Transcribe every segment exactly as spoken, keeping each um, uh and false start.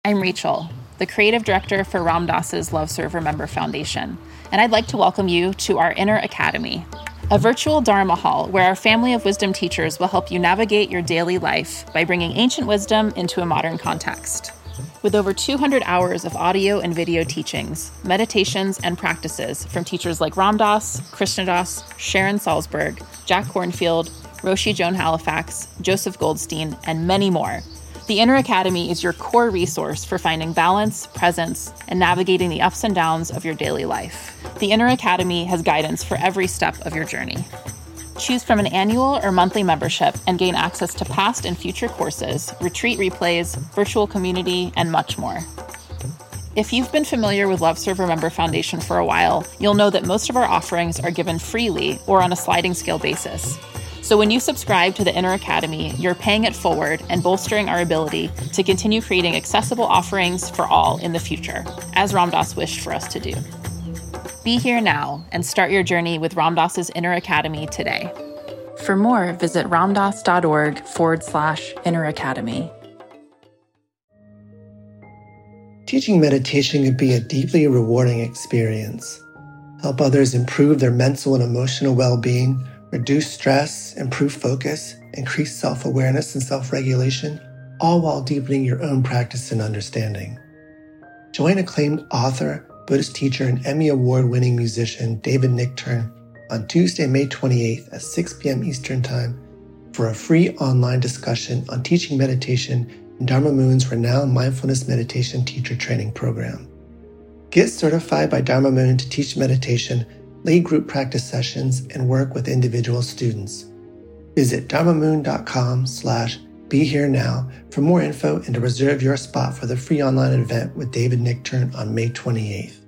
I'm Rachel, the creative director for Ram Dass's Love Serve Remember Foundation, and I'd like to welcome you to our Inner Academy, a virtual Dharma hall where our family of wisdom teachers will help you navigate your daily life by bringing ancient wisdom into a modern context. With over two hundred hours of audio and video teachings, meditations, and practices from teachers like Ram Dass, Krishna Das, Sharon Salzberg, Jack Kornfield, Roshi Joan Halifax, Joseph Goldstein, and many more, the Inner Academy is your core resource for finding balance, presence, and navigating the ups and downs of your daily life. The Inner Academy has guidance for every step of your journey. Choose from an annual or monthly membership and gain access to past and future courses, retreat replays, virtual community, and much more. If you've been familiar with Love Serve Remember Foundation for a while, you'll know that most of our offerings are given freely or on a sliding scale basis. So when you subscribe to the Inner Academy, you're paying it forward and bolstering our ability to continue creating accessible offerings for all in the future, as Ram Dass wished for us to do. Be here now and start your journey with Ram Dass's Inner Academy today. For more, visit ramdass.org forward slash Inner Academy. Teaching meditation can be a deeply rewarding experience. Help others improve their mental and emotional well-being, reduce stress, improve focus, increase self-awareness and self-regulation, all while deepening your own practice and understanding. Join acclaimed author, Buddhist teacher, and Emmy Award-winning musician David Nichtern on Tuesday, May twenty-eighth at six p.m. Eastern Time for a free online discussion on teaching meditation in Dharma Moon's renowned mindfulness meditation teacher training program. Get certified by Dharma Moon to teach meditation, lead group practice sessions, and work with individual students. Visit dharmamoon.com slash be here now for more info and to reserve your spot for the free online event with David Nichtern on May twenty-eighth.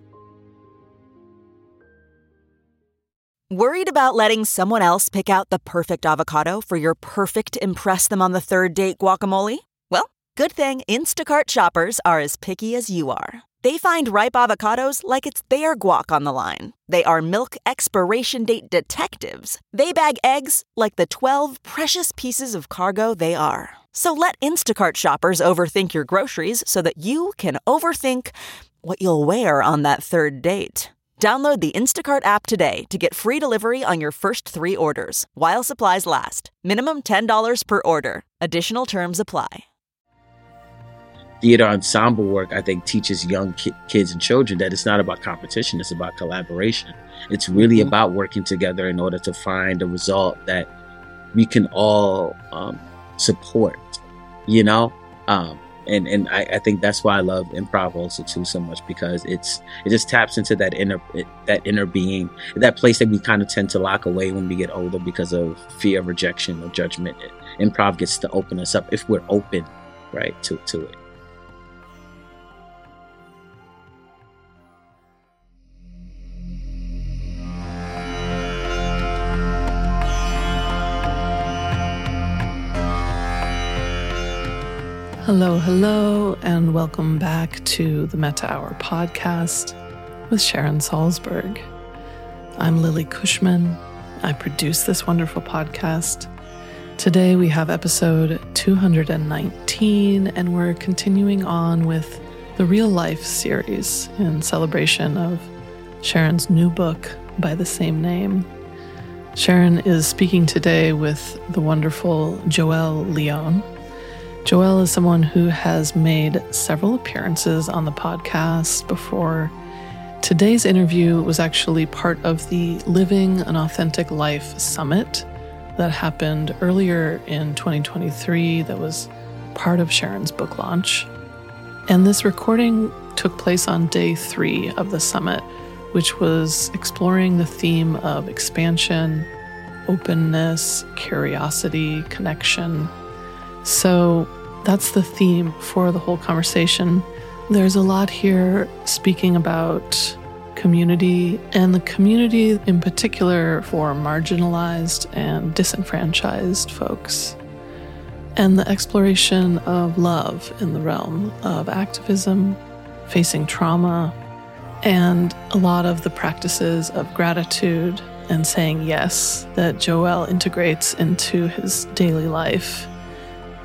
Worried about letting someone else pick out the perfect avocado for your perfect impress them on the third date guacamole? Well, good thing Instacart shoppers are as picky as you are. They find ripe avocados like it's their guac on the line. They are milk expiration date detectives. They bag eggs like the twelve precious pieces of cargo they are. So let Instacart shoppers overthink your groceries so that you can overthink what you'll wear on that third date. Download the Instacart app today to get free delivery on your first three orders, while supplies last. Minimum ten dollars per order. Additional terms apply. Theater ensemble work, I think, teaches young ki- kids and children that it's not about competition, it's about collaboration. It's really mm-hmm. about working together in order to find a result that we can all um, support, you know? Um, and and I, I think that's why I love improv also too so much, because it's it just taps into that inner that inner being, that place that we kind of tend to lock away when we get older because of fear of rejection or judgment. Improv gets to open us up if we're open, right, to, to it. Hello, hello, and welcome back to the Metta Hour podcast with Sharon Salzberg. I'm Lily Cushman. I produce this wonderful podcast. Today we have episode two hundred nineteen, and we're continuing on with the Real Life series in celebration of Sharon's new book by the same name. Sharon is speaking today with the wonderful Joelle Leon. Joelle is someone who has made several appearances on the podcast before. Today's interview was actually part of the Living an Authentic Life Summit that happened earlier in twenty twenty-three that was part of Sharon's book launch. And this recording took place on day three of the summit, which was exploring the theme of expansion, openness, curiosity, connection. So that's the theme for the whole conversation. There's a lot here speaking about community, and the community in particular for marginalized and disenfranchised folks, and the exploration of love in the realm of activism, facing trauma, and a lot of the practices of gratitude and saying yes that Joelle integrates into his daily life.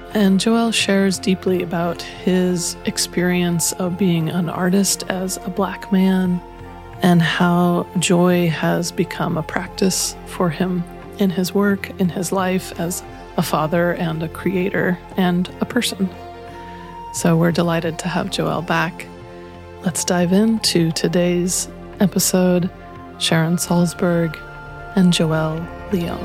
And Joel shares deeply about his experience of being an artist as a Black man and how joy has become a practice for him in his work, in his life as a father and a creator and a person. So we're delighted to have Joel back. Let's dive into today's episode, Sharon Salzberg and Joel Leon.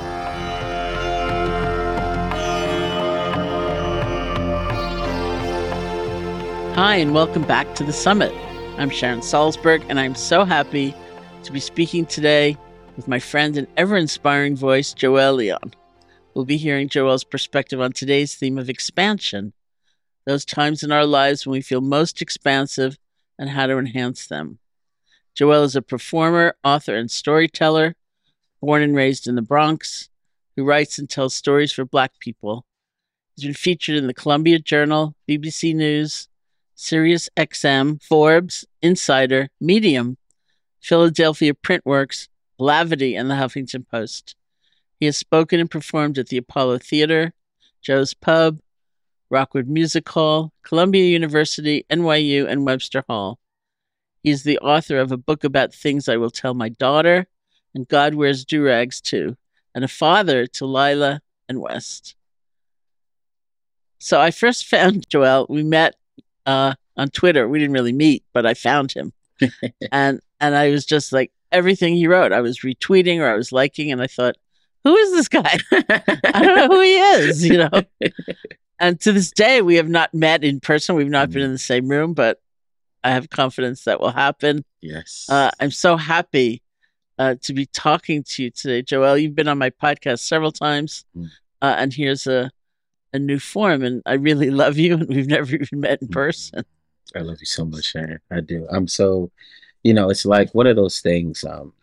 Hi, and welcome back to The Summit. I'm Sharon Salzberg, and I'm so happy to be speaking today with my friend and ever-inspiring voice, Joel Leon. We'll be hearing Joel's perspective on today's theme of expansion, those times in our lives when we feel most expansive and how to enhance them. Joel is a performer, author, and storyteller, born and raised in the Bronx, who writes and tells stories for Black people. He's been featured in the Columbia Journal, B B C News, Sirius X M, Forbes, Insider, Medium, Philadelphia Printworks, Blavity, and the Huffington Post. He has spoken and performed at the Apollo Theater, Joe's Pub, Rockwood Music Hall, Columbia University, N Y U, and Webster Hall. He is the author of a book about things I will tell my daughter, and God Wears Do-Rags Too, and a father to Lila and West. So I first found Joel. We met uh, on Twitter. We didn't really meet, but I found him. and and I was just like, everything he wrote, I was retweeting or I was liking, and I thought, who is this guy? I don't know who he is, you know? And to this day, we have not met in person. We've not mm. been in the same room, but I have confidence that will happen. Yes. Uh, I'm so happy uh, to be talking to you today, Joel. You've been on my podcast several times, mm. uh, and here's a, a new form, and I really love you, and we've never even met in person. I love you so much, Sharon. I do. I'm so, you know, it's like one of those things. Um,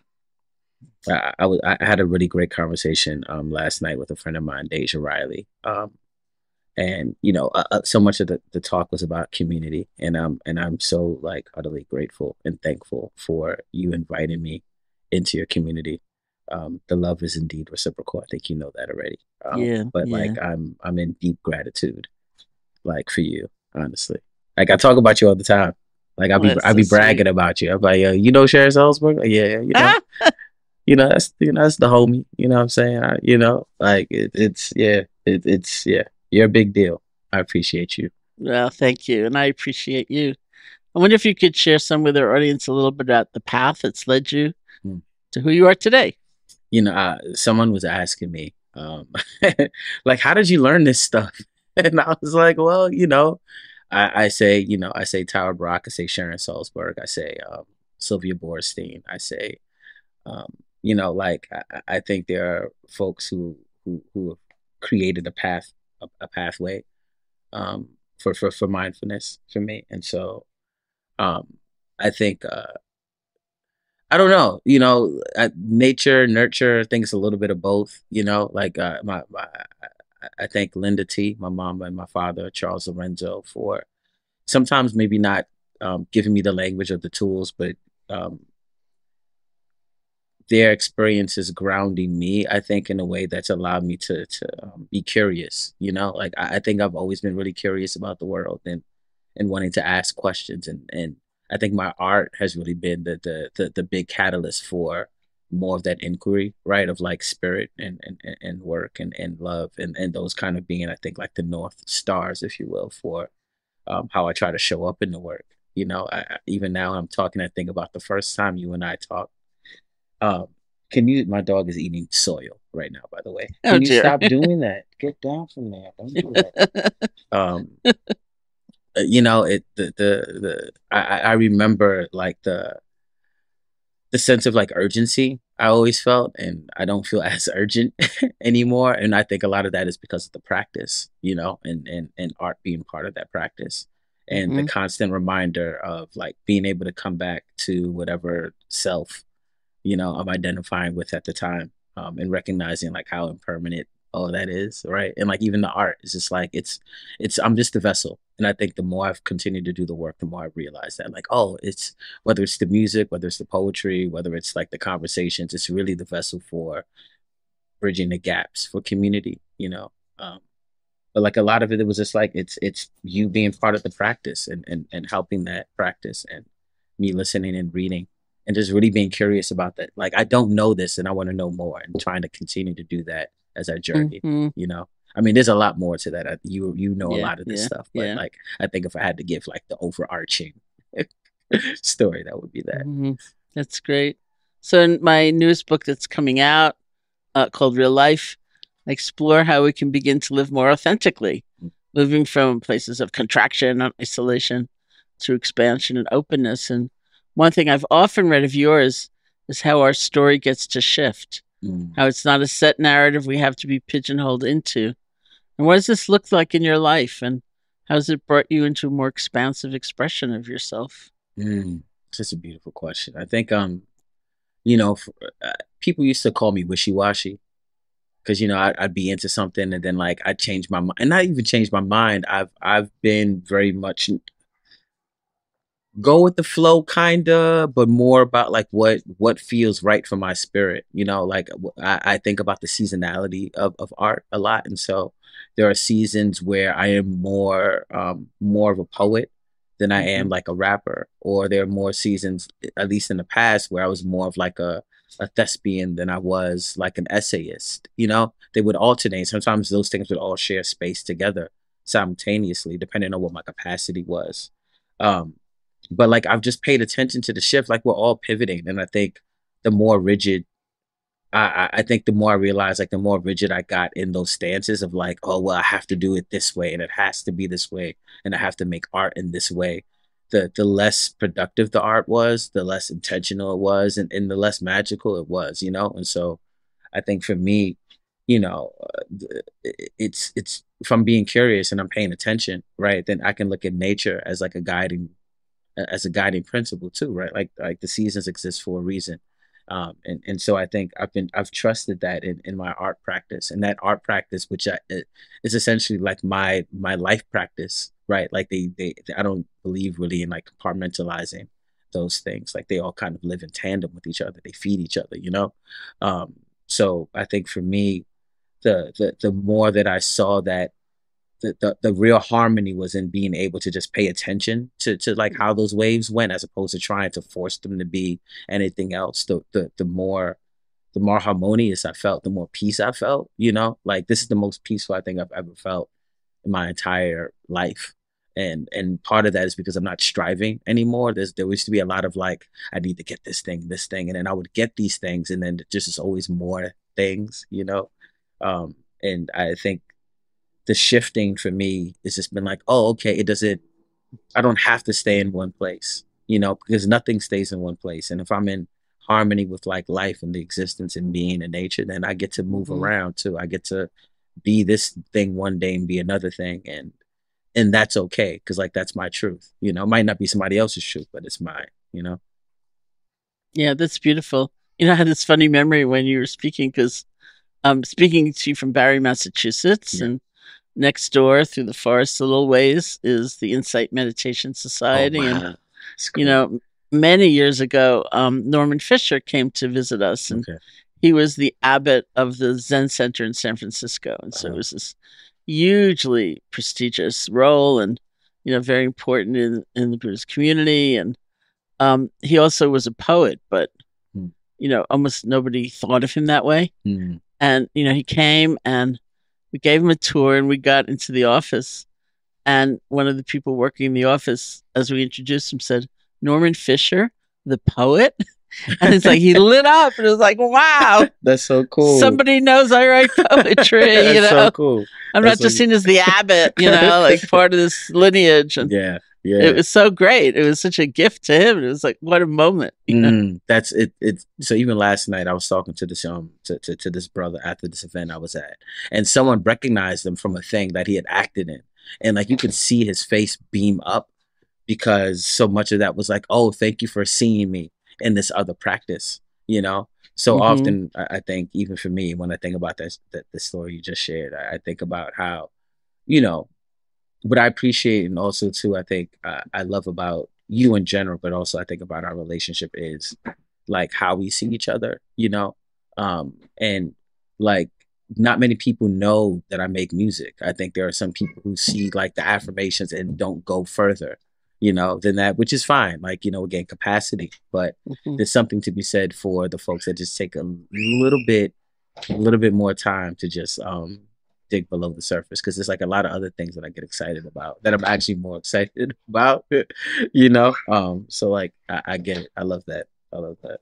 I, I, was, I had a really great conversation um, last night with a friend of mine, Deja Riley. Um, and, you know, uh, so much of the, the talk was about community. And, um, and I'm so, like, utterly grateful and thankful for you inviting me into your community. Um, the love is indeed reciprocal. I think you know that already. Um, yeah. But, yeah. like, I'm I'm in deep gratitude, like, for you, honestly. Like, I talk about you all the time. Like, I'll be, oh, I'll be so bragging sweet. about you. I'm like, yo, you know Sharon Salzberg? Like, yeah, you know. You know, that's you know that's the homie. You know what I'm saying? I, you know, like it, it's yeah, it, it's yeah. You're a big deal. I appreciate you. Well, thank you, and I appreciate you. I wonder if you could share some with our audience a little bit about the path that's led you hmm. to who you are today. You know, uh, someone was asking me, um, like, how did you learn this stuff? And I was like, well, you know, I, I say, you know, I say Tara Brach, I say Sharon Salzberg, I say um, Sylvia Boorstein, I say. Um, You know, like I, I think there are folks who who, who have created a path, a, a pathway um, for, for for mindfulness for me, and so um, I think uh, I don't know. You know, uh, nature, nurture. I think it's a little bit of both. You know, like uh, my, my I thank Linda T, my mom, and my father, Charles Lorenzo, for sometimes maybe not um, giving me the language of the tools, but um, their experience is grounding me, I think, in a way that's allowed me to to um, be curious. You know, like I, I think I've always been really curious about the world and and wanting to ask questions. And, and I think my art has really been the the the, the big catalyst for more of that inquiry, right? Of like spirit and and, and work and, and love and, and those kind of being, I think, like the North Stars, if you will, for um, how I try to show up in the work. You know, I, even now I'm talking, I think about the first time you and I talked. Um, can you, my dog is eating soil right now, by the way. Can oh, you dear. stop doing that? Get down from there. Don't do that. um, you know, it, the, the, the, I, I remember like the, the sense of like urgency I always felt, and I don't feel as urgent anymore. And I think a lot of that is because of the practice, you know, and, and, and art being part of that practice. And mm-hmm. the constant reminder of like being able to come back to whatever self, you know, I'm identifying with at the time, um, and recognizing like how impermanent all that is, right? And like even the art is just like, it's, it's, I'm just the vessel. And I think the more I've continued to do the work, the more I realize that like, oh, it's, whether it's the music, whether it's the poetry, whether it's like the conversations, it's really the vessel for bridging the gaps for community, you know? Um, but like a lot of it, it was just like it's it's you being part of the practice and and and helping that practice, and me listening and reading and just really being curious about that. Like I don't know this and I want to know more, and trying to continue to do that as I journey. Mhm. You know, I mean, there's a lot more to that. I, you you know a Yeah, lot of this yeah, stuff, but yeah. like I think if I had to give like the overarching story, that would be that. Mhm. That's great. So in my newest book that's coming out, uh, called Real Life, I explore how we can begin to live more authentically, moving from places of contraction and isolation to expansion and openness. And one thing I've often read of yours is how our story gets to shift, Mm. how it's not a set narrative we have to be pigeonholed into. And what does this look like in your life? And how has it brought you into a more expansive expression of yourself? Mm. Just a beautiful question. I think um, you know, for, uh, people used to call me wishy washy. Because, you know, I'd, I'd be into something and then like I'd change my mind, and not even change my mind. I've I've been very much go with the flow, kinda, but more about like what what feels right for my spirit. You know, like I, I think about the seasonality of of art a lot, and so there are seasons where I am more um more of a poet than I am Mhm. like a rapper, or there are more seasons, at least in the past, where I was more of like a a thespian than I was like an essayist. You know, they would alternate. Sometimes those things would all share space together simultaneously, depending on what my capacity was. Um, but like I've just paid attention to the shift. Like we're all pivoting, and I think the more rigid, I, I I think the more I realize, like the more rigid I got in those stances of like, oh well, I have to do it this way, and it has to be this way, and I have to make art in this way. The the less productive the art was, the less intentional it was, and, and the less magical it was, you know. And so, I think for me, you know, uh, th- i- it's it's if I'm being curious and I'm paying attention, right? Then I can look at nature as like a guiding as a guiding principle too, right? Like like the seasons exist for a reason. Um, and and so I think I've been I've trusted that in, in my art practice, and that art practice, which I, it, is essentially like my my life practice, right? Like they, they they I don't believe really in like compartmentalizing those things. Like they all kind of live in tandem with each other. They feed each other, you know. Um, so I think for me, the the the more that I saw that the, the the real harmony was in being able to just pay attention to to like how those waves went, as opposed to trying to force them to be anything else. The the the more the more harmonious I felt, the more peace I felt. You know, like this is the most peaceful I think I've ever felt in my entire life. And and part of that is because I'm not striving anymore. There's there used to be a lot of like, I need to get this thing, this thing, and then I would get these things, and then just is always more things, you know. Um, and I think the shifting for me has just been like, oh, okay, it doesn't, I don't have to stay in one place, you know, because nothing stays in one place. And if I'm in harmony with like life and the existence and being and nature, then I get to move Mhm. around too. I get to be this thing one day and be another thing. And, and that's okay. Cause like, that's my truth, you know, it might not be somebody else's truth, but it's mine, you know? Yeah, that's beautiful. You know, I had this funny memory when you were speaking because I'm speaking to you from Barre, Massachusetts, Yeah. and next door through the forest a little ways is the Insight Meditation Oh, Society. And, wow. It's you cool. know, many years ago, um, Norman Fisher came to visit us, and Okay. he was the abbot of the Zen Center in San Francisco. And so it Uh-huh. was this hugely prestigious role and, you know, very important in, in the Buddhist community. And um, he also was a poet, but, Hmm. you know, almost nobody thought of him that way. Mm. And, you know, he came and we gave him a tour and we got into the office. And one of the people working in the office, as we introduced him, said, Norman Fisher, the poet. And it's like he lit up and it was like, wow, That's so cool. somebody knows I write poetry. That's You know, so cool. I'm That's not just so- seen as the abbot, you know, like part of this lineage. And Yeah. Yeah. it was so great. It was such a gift to him. It was like, what a moment. You know? Mm, that's it. It. So even last night, I was talking to this um to, to to this brother after this event I was at, and someone recognized him from a thing that he had acted in, and like you could see his face beam up because so much of that was like, oh, thank you for seeing me in this other practice, you know. So Mhm. often, I, I think even for me, when I think about this, that the story you just shared, I, I think about how, you know, what I appreciate, and also too, I think uh, I love about you in general, but also I think about our relationship is like how we see each other, you know, um, and like not many people know that I make music. I think there are some people who see like the affirmations and don't go further, you know, than that, which is fine. Like, you know, again, capacity, but Mm-hmm. there's something to be said for the folks that just take a little bit, a little bit more time to just um, dig below the surface. Cause there's like a lot of other things that I get excited about that I'm actually more excited about, you know? Um, so like, I, I get it. I love that. I love that.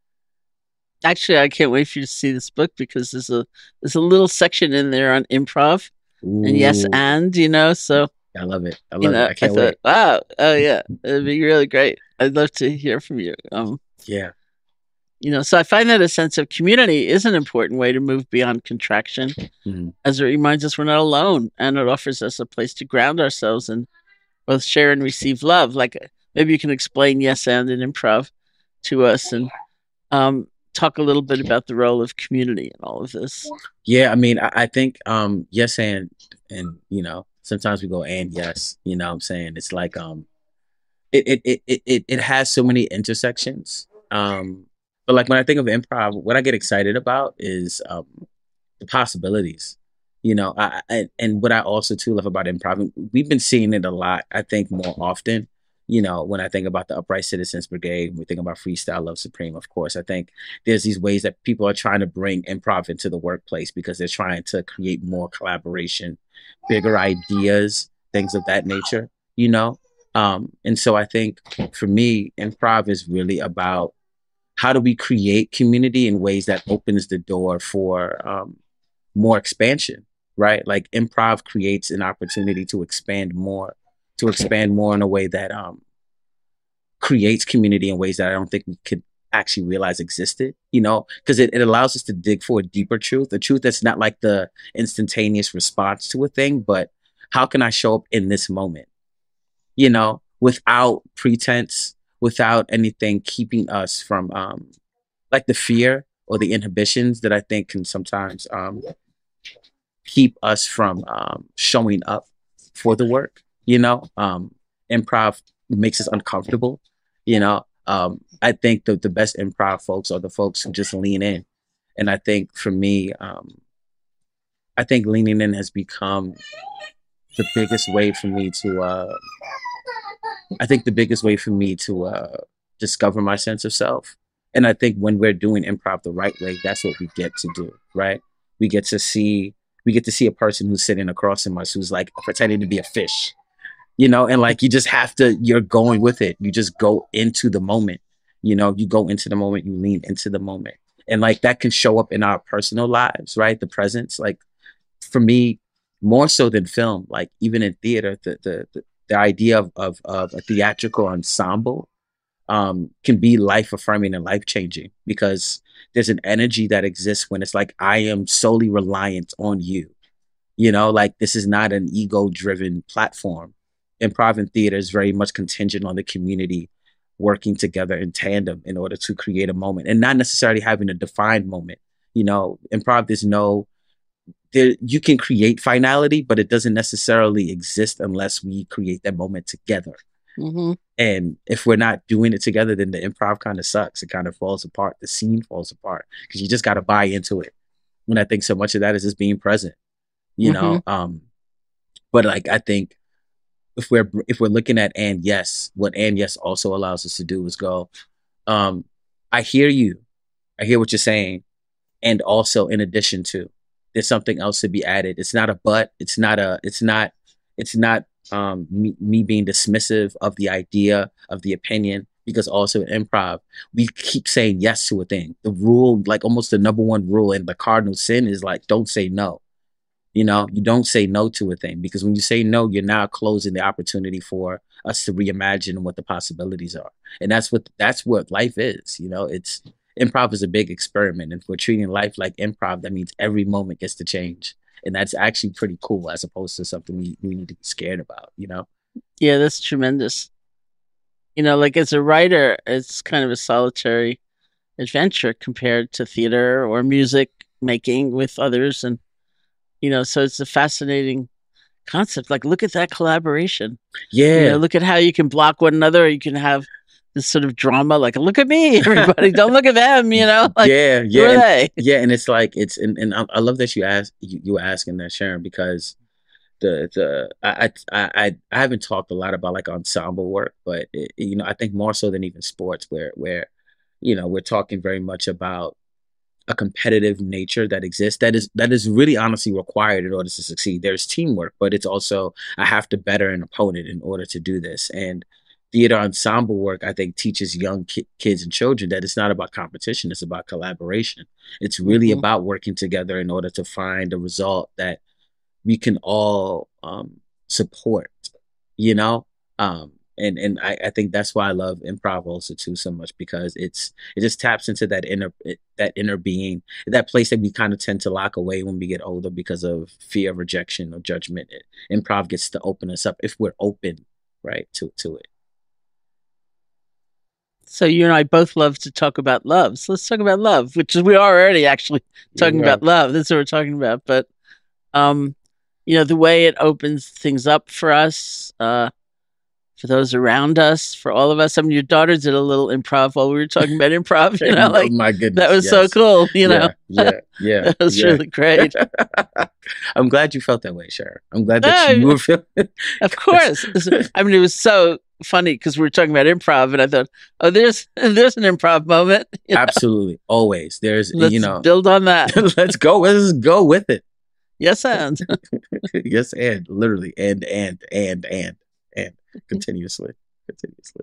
Actually, I can't wait for you to see this book because there's a there's a little section in there on improv and yes Ooh, and, you know, so I love it. I you love know, it. I can't thought, wait. wow, oh yeah, it'd be really great. I'd love to hear from you. Um, Yeah. you know, so I find that a sense of community is an important way to move beyond contraction, Mhm. as it reminds us we're not alone, and it offers us a place to ground ourselves and both share and receive love. Like maybe you can explain yes and in improv to us, and um, talk a little bit about the role of community in all of this. Yeah, I mean, I, I think um yes and and you know, sometimes we go and yes, you know what I'm saying? It's like um it it it it it, it has so many intersections. Um but like when I think of improv, what I get excited about is um the possibilities. You know, I, I and what I also too love about improv, we've been seeing it a lot, I think more often. You know, when I think about the Upright Citizens Brigade, when we think about Freestyle Love Supreme, of course, I think there's these ways that people are trying to bring improv into the workplace because they're trying to create more collaboration, bigger ideas, things of that nature, you know? Um, and so I think for me, improv is really about how do we create community in ways that opens the door for um, more expansion, right? Like improv creates an opportunity to expand more, to expand more in a way that um, creates community in ways that I don't think we could actually realize existed, you know, because it, it allows us to dig for a deeper truth, a truth that's not like the instantaneous response to a thing, but how can I show up in this moment, you know, without pretense, without anything keeping us from um, like the fear or the inhibitions that I think can sometimes um, keep us from um, showing up for the work, you know. Um, improv makes us uncomfortable, you know. Um, I think that the best improv folks are the folks who just lean in. And I think for me, um, I think leaning in has become the biggest way for me to, uh, I think the biggest way for me to uh, discover my sense of self. And I think when we're doing improv the right way, that's what we get to do, right? We get to see, we get to see a person who's sitting across from us who's like pretending to be a fish, you know, and like you just have to, you're going with it. You just go into the moment, you know, you go into the moment, you lean into the moment. And like that can show up in our personal lives, right? The presence, like for me, more so than film, like even in theater, the the the, the idea of, of of a theatrical ensemble um, can be life affirming and life changing because there's an energy that exists when it's like I am solely reliant on you. You know, like this is not an ego driven platform. Improv and theater is very much contingent on the community working together in tandem in order to create a moment and not necessarily having a defined moment. You know, improv, there's no, there, you can create finality, but it doesn't necessarily exist unless we create that moment together. Mm-hmm. And if we're not doing it together, then the improv kind of sucks. It kind of falls apart. The scene falls apart because you just got to buy into it. And I think so much of that is just being present, you Mm-hmm. know? Um, but like, I think if we're, if we're looking at and yes, what and yes also allows us to do is go, um, I hear you. I hear what you're saying. And also in addition to, there's something else to be added. It's not a but, it's not a, it's not, it's not um, me, me being dismissive of the idea, of the opinion, because also in improv, we keep saying yes to a thing. The rule, like almost the number one rule and the cardinal sin is like, don't say no. You know, you don't say no to a thing because when you say no, you're now closing the opportunity for us to reimagine what the possibilities are. And that's what, that's what life is. You know, it's, improv is a big experiment. And if we're treating life like improv, that means every moment gets to change. And that's actually pretty cool as opposed to something we, we need to be scared about, you know? Yeah, that's tremendous. You know, like as a writer, it's kind of a solitary adventure compared to theater or music making with others. And, you know, so it's a fascinating concept. Like, look at that collaboration. Yeah. You know, look at how you can block one another. Or you can have this sort of drama, like, look at me, everybody, don't look at them, you know? Like, yeah, yeah, who are and, they? yeah, and it's like it's and, and I, I love that you asked you, you were asking that, Sharon, because the the I, I I I haven't talked a lot about like ensemble work, but it, you know I think more so than even sports, where where you know we're talking very much about a competitive nature that exists that is that is really honestly required in order to succeed. There's teamwork, but it's also I have to better an opponent in order to do this. And theater ensemble work, I think, teaches young ki- kids and children that it's not about competition, it's about collaboration. It's really Mhm. about working together in order to find a result that we can all um, support, you know? Um, and and I, I think that's why I love improv also too so much, because it's it just taps into that inner it- that inner being, that place that we kind of tend to lock away when we get older because of fear of rejection or judgment. It, improv gets to open us up if we're open, right, to to it. So you and I both love to talk about love. So let's talk about love, which is we are already actually talking Yeah. about love. That's what we're talking about. But um, you know, the way it opens things up for us, uh, for those around us, for all of us. I mean, your daughter did a little improv while we were talking about improv. You know, Oh like my goodness, that was so yes. cool. You know, Yeah, yeah, yeah. that was yeah. really great. I'm glad you felt that way, Sharon. I'm glad that No, you were feeling. Of course. I mean, it was so funny because we were talking about improv, and I thought, oh, there's there's an improv moment. You know? Absolutely, always. There's, Let's you know, build on that. let's go. Let's go with it. Yes, and Yes, and literally, and and and and and continuously, continuously.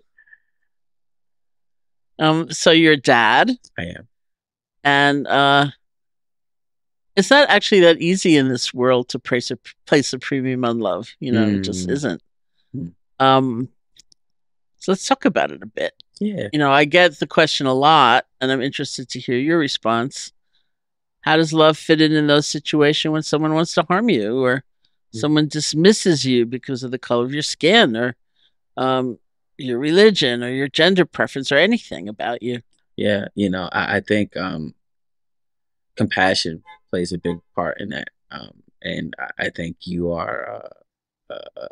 um, so you're a dad, I am. and uh, it's not actually that easy in this world to place a place a premium on love. You know, it just Mm. isn't. Mm. Um, so let's talk about it a bit. Yeah. You know, I get the question a lot, and I'm interested to hear your response. How does love fit in in those situations when someone wants to harm you, or Mm. someone dismisses you because of the color of your skin, or um, your religion, or your gender preference, or anything about you? Yeah. You know, I, I think um, compassion plays a big part in that, um, and I, I think you are uh, uh,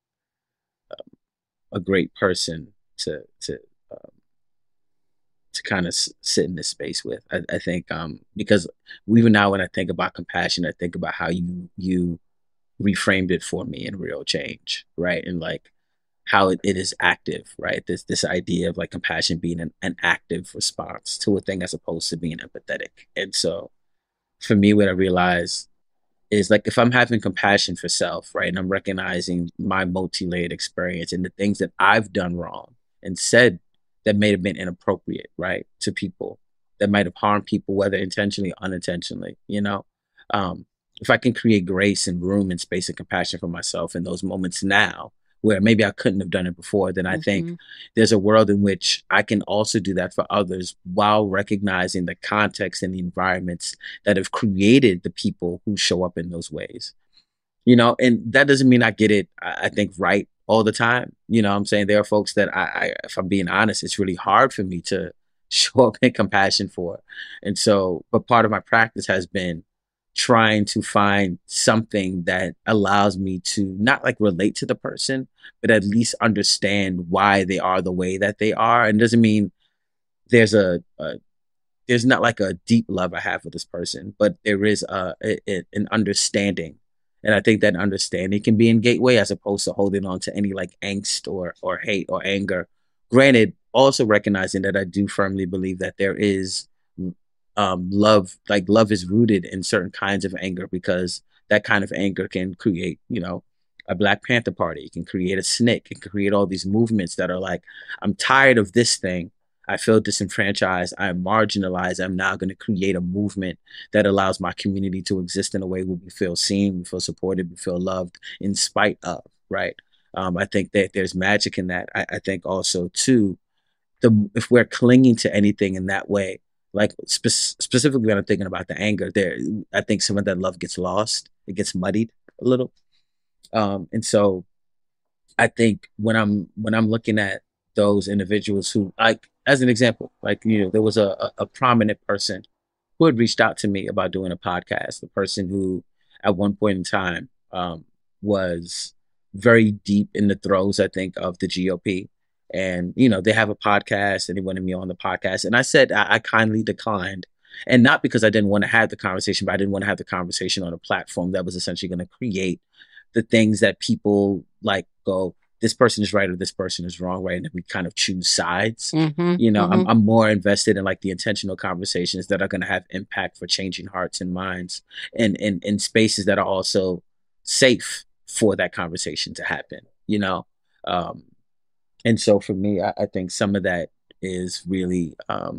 a great person to to um, to kind of s- sit in this space with. I, I think um, because even now when I think about compassion, I think about how you you reframed it for me in Real Change, right? And like how it, it is active, right? This this idea of like compassion being an, an active response to a thing as opposed to being empathetic. And so for me, what I realized is like if I'm having compassion for self, right, and I'm recognizing my multi-layered experience and the things that I've done wrong and said that may have been inappropriate, right, to people, that might have harmed people, whether intentionally or unintentionally, you know, um, if I can create grace and room and space and compassion for myself in those moments now, where maybe I couldn't have done it before, then I think Mhm. there's a world in which I can also do that for others while recognizing the context and the environments that have created the people who show up in those ways. You know, and that doesn't mean I get it, I, I think, right all the time. You know what I'm saying? There are folks that I, I, if I'm being honest, it's really hard for me to show up in compassion for. And so, but part of my practice has been trying to find something that allows me to not like relate to the person, but at least understand why they are the way that they are. And it doesn't mean there's a, a there's not like a deep love I have for this person, but there is a, a, a- an understanding. And I think that understanding can be in gateway as opposed to holding on to any like angst or or hate or anger. Granted, also recognizing that I do firmly believe that there is um, love, like love is rooted in certain kinds of anger, because that kind of anger can create, you know, a Black Panther Party. It can create a S N C C. It can create all these movements that are like, I'm tired of this thing. I feel disenfranchised. I'm marginalized. I'm now going to create a movement that allows my community to exist in a way where we feel seen, we feel supported, we feel loved in spite of, right? Um, I think that there's magic in that. I, I think also too, the if we're clinging to anything in that way, like spe- specifically when I'm thinking about the anger, there, I think some of that love gets lost. It gets muddied a little. Um, and so I think when I'm when I'm looking at those individuals who, like, as an example, like, you know, there was a, a, a prominent person who had reached out to me about doing a podcast. The person who, at one point in time, um, was very deep in the throes, I think, of the G O P, And, you know, they have a podcast and they wanted me on the podcast. And I said, I, I kindly declined. And not because I didn't want to have the conversation, but I didn't want to have the conversation on a platform that was essentially going to create the things that people like go, this person is right or this person is wrong, right? And we kind of choose sides. Mm-hmm, you know, mm-hmm. I'm, I'm more invested in like the intentional conversations that are going to have impact for changing hearts and minds, and in and spaces that are also safe for that conversation to happen, you know? Um, and so for me, I, I think some of that is really, um,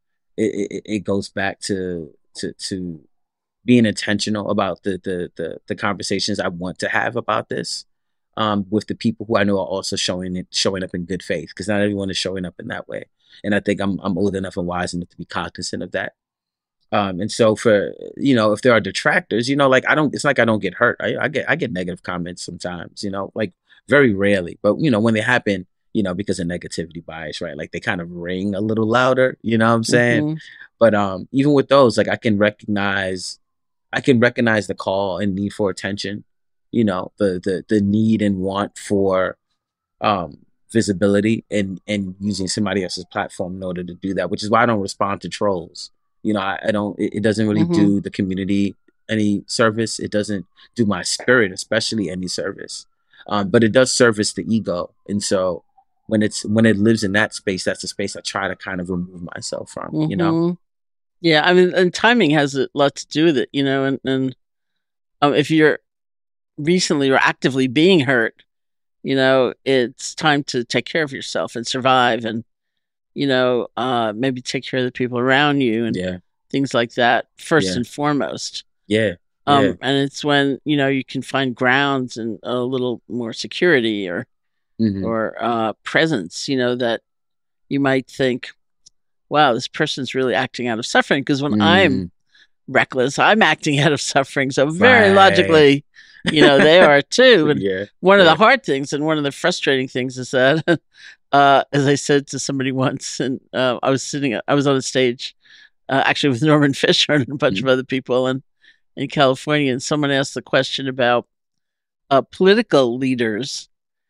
it, it, it goes back to, to, to being intentional about the, the, the, the conversations I want to have about this. Um, with the people who I know are also showing it, showing up in good faith, because not everyone is showing up in that way. And I think I'm I'm old enough and wise enough to be cognizant of that. Um, and so for, you know, if there are detractors, you know, like I don't, it's like I don't get hurt. I, I get I get negative comments sometimes, you know, like very rarely. But, you know, when they happen, you know, because of negativity bias, right? Like they kind of ring a little louder, you know what I'm saying? Mm-hmm. But um, even with those, like I can recognize, I can recognize the call and need for attention. You know, the the the need and want for um, visibility, and and using somebody else's platform in order to do that, which is why I don't respond to trolls. You know, I, I don't. It, it doesn't really Mm-hmm. do the community any service. It doesn't do my spirit, especially, any service. Um, but it does service the ego, and so when it's when it lives in that space, that's the space I try to kind of remove myself from. Mm-hmm. You know. Yeah, I mean, and timing has a lot to do with it. You know, and and um, if you're recently or actively being hurt, you know, it's time to take care of yourself and survive, and, you know, uh, maybe take care of the people around you and yeah. things like that first Yeah. and foremost. Yeah. Um, yeah. And it's when, you know, you can find grounds and a little more security or, Mhm. or uh, presence, you know, that you might think, wow, this person's really acting out of suffering. Because when I'm Mm. reckless, I'm acting out of suffering. So very Right. logically, you know, they are too. And yeah. one of yeah. the hard things and one of the frustrating things is that, uh, as I said to somebody once, and uh, I was sitting, I was on a stage, uh, actually with Norman Fisher and a bunch Mhm. of other people in, in California, and someone asked the question about uh, political leaders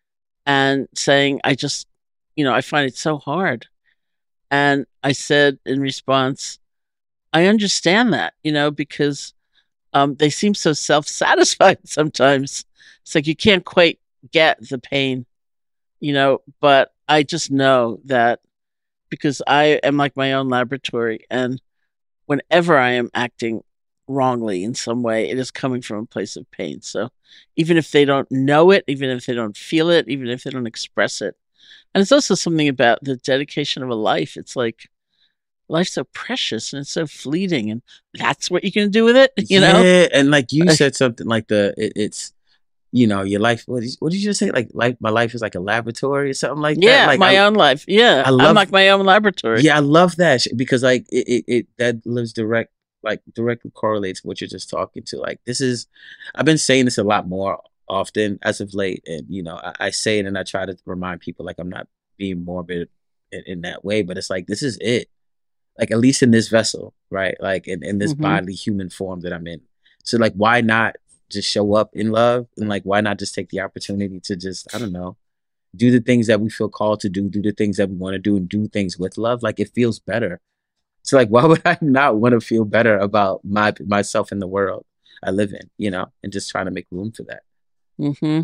and saying, I just, you know, I find it so hard. And I said in response, I understand that, you know, because um, they seem so self-satisfied sometimes. It's like you can't quite get the pain, you know, but I just know that because I am like my own laboratory, and whenever I am acting wrongly in some way, it is coming from a place of pain. So even if they don't know it, even if they don't feel it, even if they don't express it. And it's also something about the dedication of a life. It's like, life's so precious and it's so fleeting, and that's what you can do with it, you know? Yeah, and like you said something like the it, it's you know your life. What did you, what did you just say? Like life, my life is like a laboratory or something like Yeah, that. Like my I, own life. Yeah, I love- I'm like my own laboratory. yeah, I love that sh- because like it, it, it that lives direct like directly correlates with what you're just talking to. Like this is, I've been saying this a lot more often as of late, and you know I, I say it and I try to remind people like I'm not being morbid in, in that way, but it's like this is it. Like at least in this vessel, right? Like in, in this Mhm. bodily human form that I'm in. So like why not just show up in love, and like why not just take the opportunity to just, I don't know, do the things that we feel called to do, do the things that we want to do, and do things with love. Like it feels better. So like why would I not want to feel better about my myself in the world I live in, you know, and just trying to make room for that. Mm-hmm.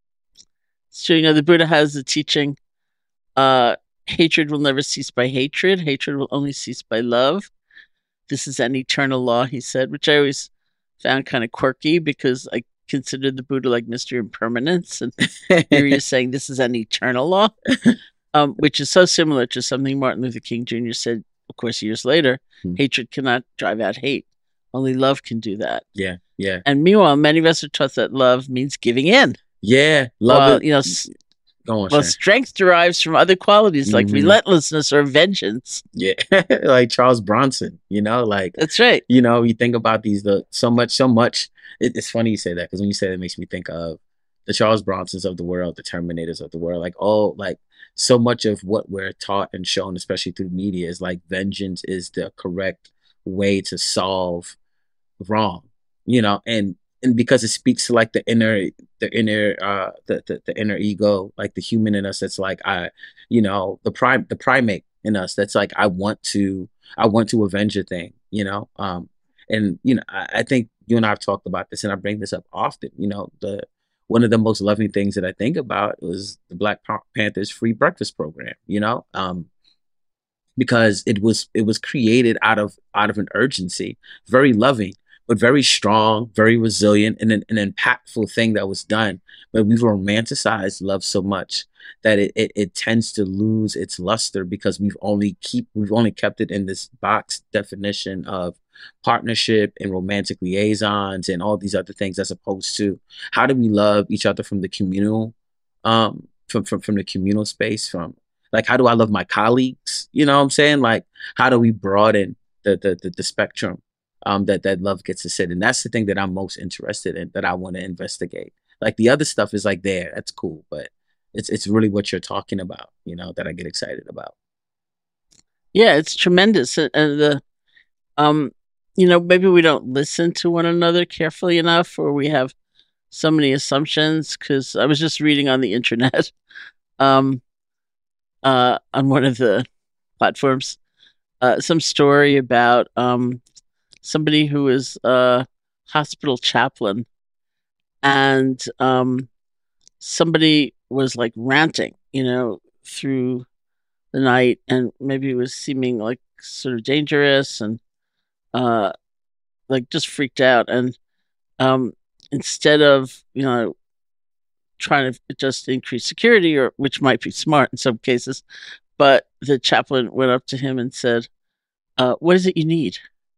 So, you know, the Buddha has the teaching, uh, hatred will never cease by hatred. Hatred will only cease by love. This is an eternal law, he said, which I always found kind of quirky because I considered the Buddha like Mister Impermanence. And here he is saying this is an eternal law, um, which is so similar to something Martin Luther King Junior said, of course, years later. Hmm. Hatred cannot drive out hate. Only love can do that. Yeah, yeah, And meanwhile, many of us are taught that love means giving in. yeah. Love Well, it. you know, s- Go on, well, Sharon. strength derives from other qualities like Mhm. relentlessness or vengeance. Yeah, like Charles Bronson, you know, like That's right. you know, you think about these the so much, so much. It, it's funny you say that because when you say that, it makes me think of the Charles Bronsons of the world, the Terminators of the world. Like, oh, like so much of what we're taught and shown, especially through media, is like vengeance is the correct way to solve wrong, you know. And and because it speaks to like the inner, the inner, uh, the, the the inner ego, like the human in us. That's like I, you know, the prime, the primate in us. That's like I want to, I want to avenge a thing, you know. Um, and you know, I, I think you and I have talked about this, and I bring this up often. You know, the one of the most loving things that I think about was the Black Panthers free breakfast program. You know, um, because it was it was created out of out of an urgency, very loving, but very strong, very resilient, and an, an impactful thing that was done. But we've romanticized love so much that it, it it tends to lose its luster because we've only keep we've only kept it in this box definition of partnership and romantic liaisons and all these other things, as opposed to how do we love each other from the communal, um, from from from the communal space, from like how do I love my colleagues? You know what I'm saying? Like how do we broaden the the the, the spectrum um, that that love gets to sit in? That's the thing that I'm most interested in, that I want to investigate. Like the other stuff is like there, that's cool, but it's it's really what you're talking about, you know, that I get excited about. Yeah, it's tremendous, and the um, you know, maybe we don't listen to one another carefully enough, or we have so many assumptions. Because I was just reading on the internet, um, uh, on one of the platforms, uh, some story about um somebody who is a hospital chaplain, and um, somebody was like ranting, you know, through the night, and maybe it was seeming like sort of dangerous and uh, like just freaked out. And um, instead of, you know, trying to just increase security, or which might be smart in some cases, but the chaplain went up to him and said, uh, "What is it you need?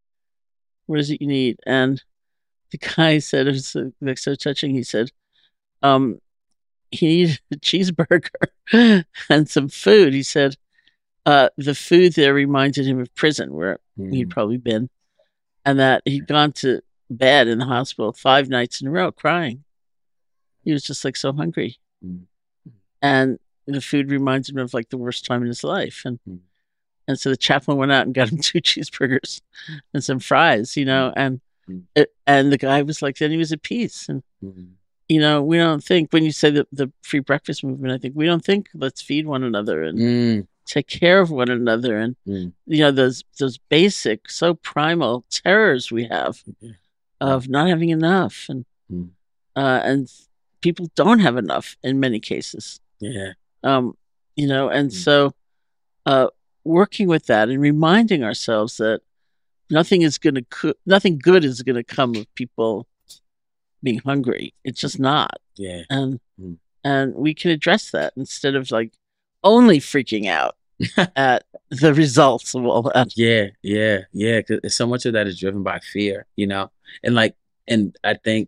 What is it you need?" And the guy said, it was like so touching. He said, um, he needed a cheeseburger and some food. He said, uh, the food there reminded him of prison, where mm. he'd probably been, and that he'd gone to bed in the hospital five nights in a row crying. He was just like so hungry. Mm. And the food reminded him of like the worst time in his life. And mm. and so the chaplain went out and got him two cheeseburgers and some fries, you know, and It, and the guy was like, then he was at peace. And, mm-hmm. you know, we don't think, when you say the, the free breakfast movement, I think we don't think let's feed one another and mm. take care of one another. And, mm. you know, those, those basic, so primal terrors we have mm-hmm. of not having enough. And, mm. uh, and people don't have enough in many cases. Yeah. Um, you know, and mm. so uh, working with that and reminding ourselves that Nothing is going to, co- nothing good is going to come of people being hungry. It's just not. Yeah. And, mm. and we can address that instead of like only freaking out at the results of all that. Yeah. Yeah. Yeah. Cause so much of that is driven by fear, you know, and like, and I think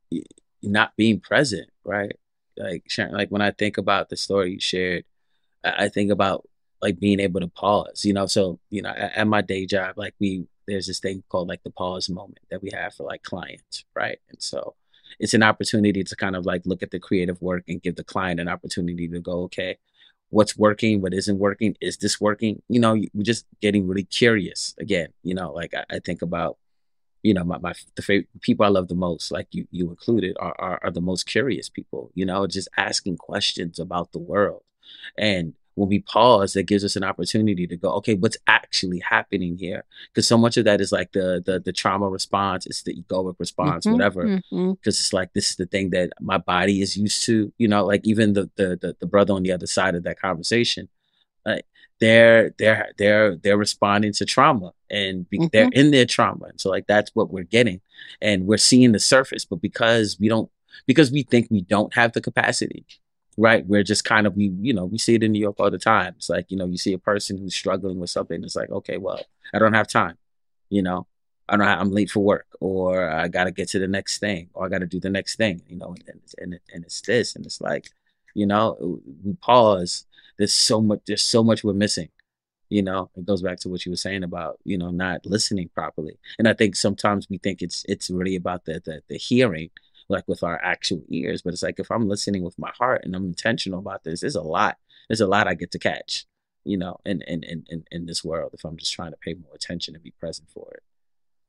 not being present, right? Like, Sharon, like when I think about the story you shared, I, I think about like being able to pause, you know, so, you know, at, at my day job, like we, there's this thing called like the pause moment that we have for like clients, right? And so it's an opportunity to kind of like look at the creative work and give the client an opportunity to go, okay, what's working, what isn't working, is this working? You know, we're just getting really curious again, you know, like I, I think about, you know, my, my the favorite people I love the most, like you you included, are, are are the most curious people, you know, just asking questions about the world. And when we pause, that gives us an opportunity to go, okay, what's actually happening here? Because so much of that is like the the the trauma response, it's the egoic response, mm-hmm, whatever. Because mm-hmm. it's like, this is the thing that my body is used to, you know, like even the the the, the brother on the other side of that conversation, like they're they're they're they're responding to trauma, and be, mm-hmm. they're in their trauma, and so like that's what we're getting, and we're seeing the surface, but because we don't, because we think we don't have the capacity. Right. We're just kind of, we, you know, we see it in New York all the time. It's like, you know, you see a person who's struggling with something. It's like, okay, well, I don't have time. You know, I don't have, I'm late for work, or I got to get to the next thing, or I got to do the next thing, you know, and, and, and it's this, and it's like, you know, we pause. There's so much, there's so much we're missing. You know, it goes back to what you were saying about, you know, not listening properly. And I think sometimes we think it's, it's really about the, the, the hearing, like with our actual ears, but it's like, if I'm listening with my heart and I'm intentional about this, there's a lot, there's a lot I get to catch, you know, in, in, in, in this world, if I'm just trying to pay more attention and be present for it.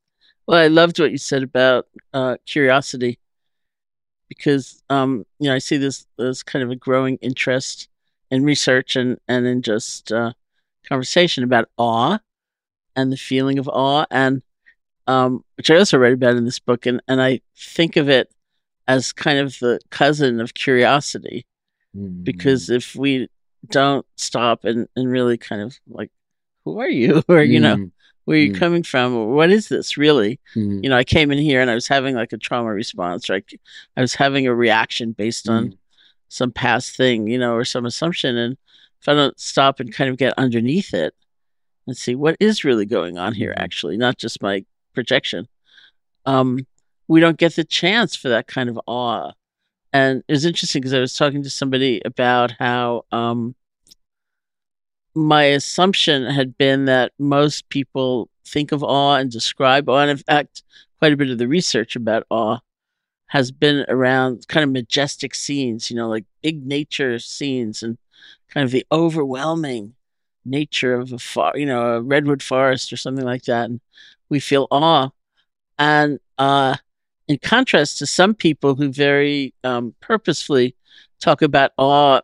Well, I loved what you said about uh, curiosity because, um, you know, I see this as kind of a growing interest in research and, and in just uh, conversation about awe and the feeling of awe, and um, which I also read about in this book. And, and I think of it as kind of the cousin of curiosity, mm-hmm. because if we don't stop and, and really kind of like, who are you? Or, you mm-hmm. know, where are you mm-hmm. coming from? Or what is this really? Mm-hmm. You know, I came in here and I was having like a trauma response, right? I was having a reaction based on mm-hmm. some past thing, you know, or some assumption. And if I don't stop and kind of get underneath it and see what is really going on here, actually, not just my projection, um, we don't get the chance for that kind of awe. And it was interesting because I was talking to somebody about how um, my assumption had been that most people think of awe and describe awe. And in fact, quite a bit of the research about awe has been around kind of majestic scenes, you know, like big nature scenes and kind of the overwhelming nature of a far, you know, a redwood forest or something like that. And we feel awe. And uh, in contrast to some people who very um, purposefully talk about awe,